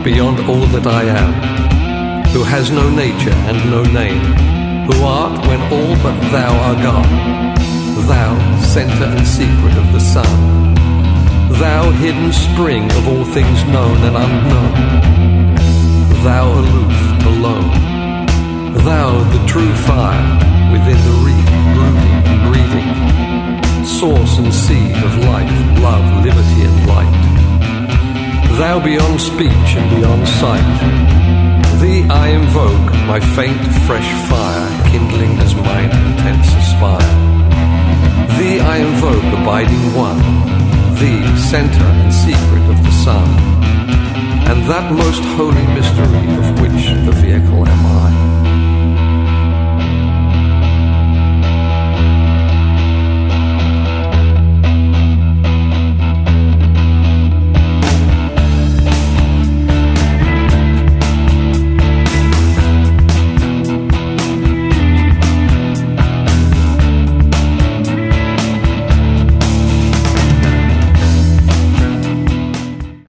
beyond all that I am, who has no nature and no name, who art when all but thou are gone, thou, centre and secret of the sun, thou, hidden spring of all things known and unknown, thou, aloof, alone, thou, the true fire within the reap, brooding and breeding, source and seed of life, love, liberty and light, thou beyond speech and beyond sight, thee I invoke, my faint fresh fire kindling as mine intents aspire, thee I invoke, abiding one, thee, centre and secret of the sun, and that most holy mystery